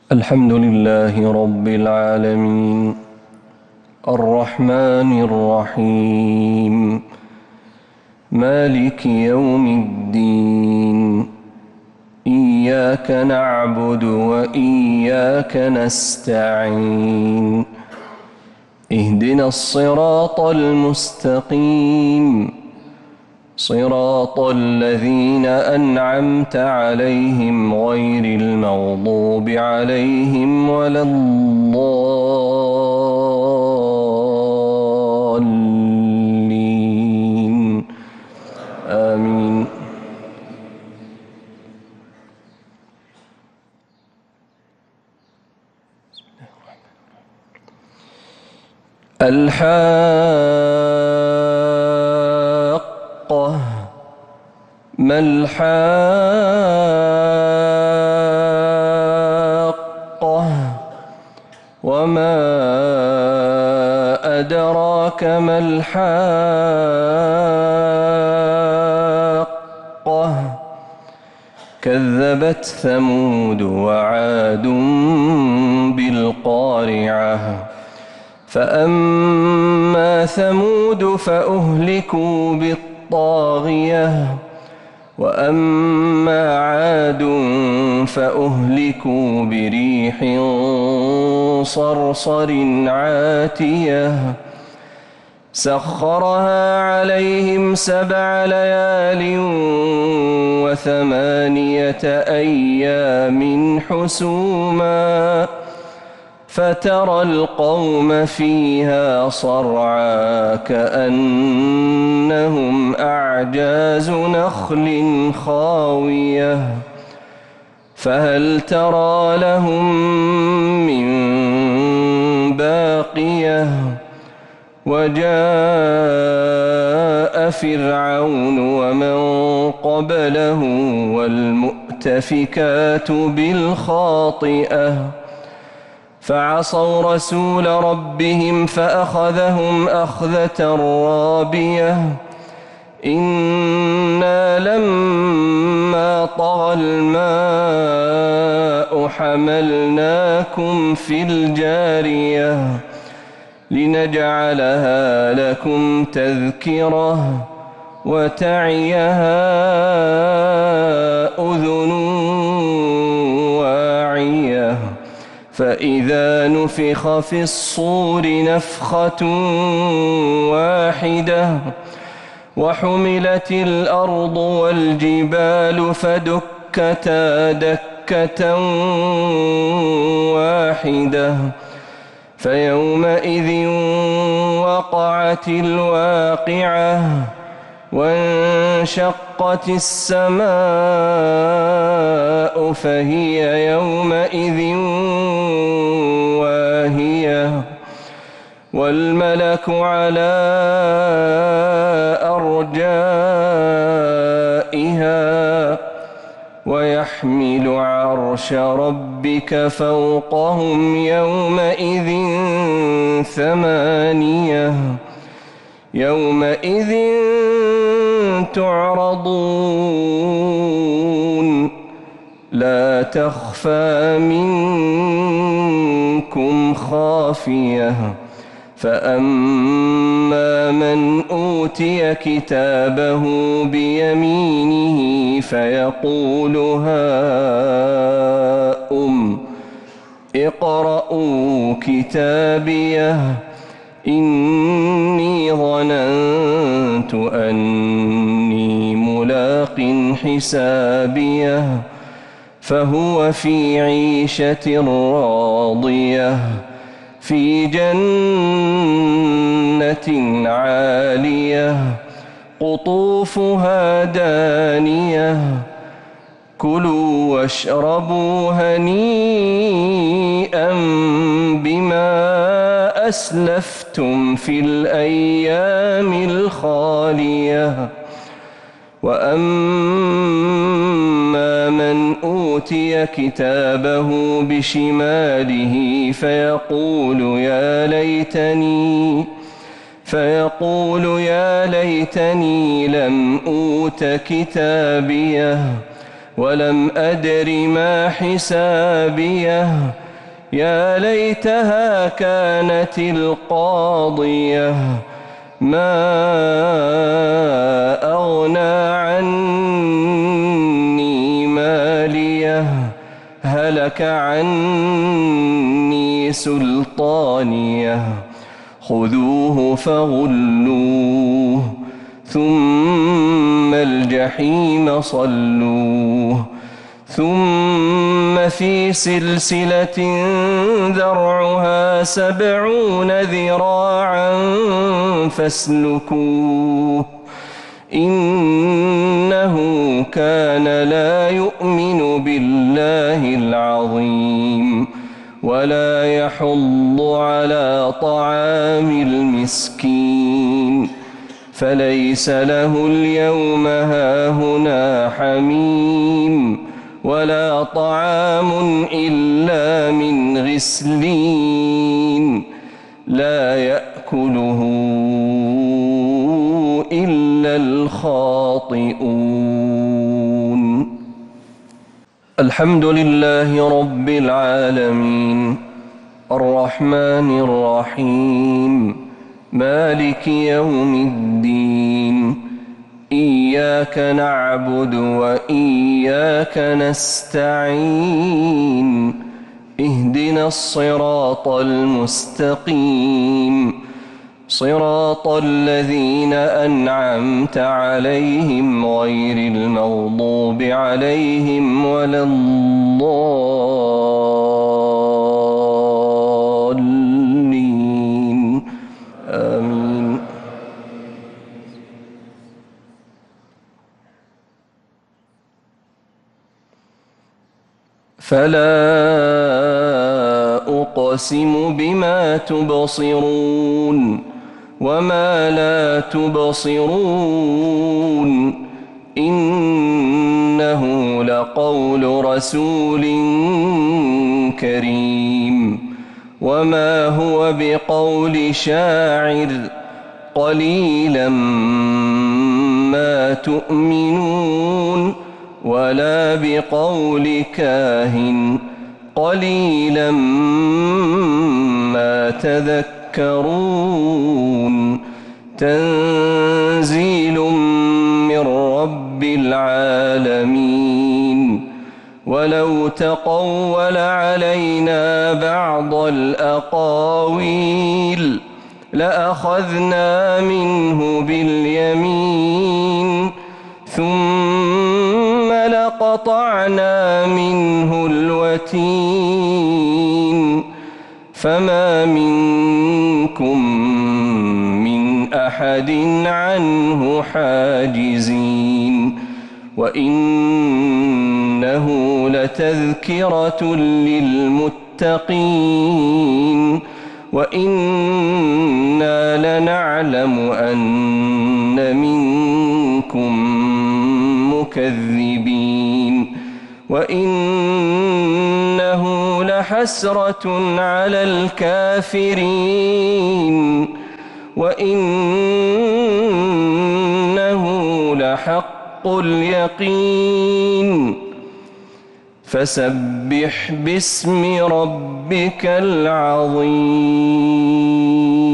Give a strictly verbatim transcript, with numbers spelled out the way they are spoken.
الحمد لله رب العالمين الرحمن الرحيم مالك يوم الدين إياك نعبد وإياك نستعين اهدنا الصراط المستقيم صراط الذين أنعمت عليهم غير المغضوب عليهم ولا الضالين آمين. الحاقة ما الحاقة وما أدراك ما الحاقة كذبت ثمود وعاد بالقارعة فأما ثمود فأهلكوا بالطاغية وأما عاد فأهلكوا بريح صرصر عاتية سخرها عليهم سبع ليال وثمانية أيام حسوما فترى القوم فيها صرعى كأنهم أعجاز نخل خاوية فهل ترى لهم من باقية وجاء فرعون ومن قبله والمؤتفكات بالخاطئة فعصوا رسول ربهم فأخذهم أخذة رابية إنا لما طغى الماء حملناكم في الجارية لنجعلها لكم تذكرة وتعيها أذن واعية فإذا نفخ في الصور نفخة واحدة وحملت الأرض والجبال فدكتا دكة واحدة فيومئذ وقعت الواقعة وانشقت السماء فهي يومئذ واهية والملك على أرجائها ويحمل عرش ربك فوقهم يومئذ ثمانية يومئذ تعرضون لا تخفى منكم خافية فأما من أوتي كتابه بيمينه فيقول هاؤم اقرءوا كتابيه إني ظننت أني ملاق حسابيه فهو في عيشة راضية في جنة عالية قطوفها دانية كلوا واشربوا هنيئا بما أسلفتم في الأيام الخالية وأما من أوتي كتابه بشماله فيقول يا ليتني فيقول يا ليتني لم أوت كتابيه ولم أدر ما حسابيه يا ليتها كانت القاضية ما أغنى عني ماليه هلك عني سلطانيه خذوه فغلوه ثم الجحيم صلوه ثم في سلسلة ذرعها سبعون ذراعا فاسلكوه إنه كان لا يؤمن بالله العظيم ولا يحض على طعام المسكين فليس له اليوم هاهنا حميم ولا طعام إلا من غسلين لا يأكله إلا الخاطئون. الحمد لله رب العالمين الرحمن الرحيم مالك يوم الدين إياك نعبد وإياك نستعين اهدنا الصراط المستقيم صراط الذين أنعمت عليهم غير المغضوب عليهم ولا الضالين آمين. فلا أقسم بما تبصرون وما لا تبصرون إنه لقول رسول كريم وما هو بقول شاعر قليلا ما تؤمنون ولا بقول كاهن قليلا ما تذكرون تنزيل من رب العالمين ولو تقول علينا بعض الأقاويل لأخذنا منه باليمين ثم لقطعنا منه الوتين فما منكم من أحد عنه حاجزين وإنه لتذكرة للمتقين وإنا لنعلم أن منكم مكذبين وإنه لحسرة على الكافرين وإنه لحق اليقين فسبح باسم ربك العظيم.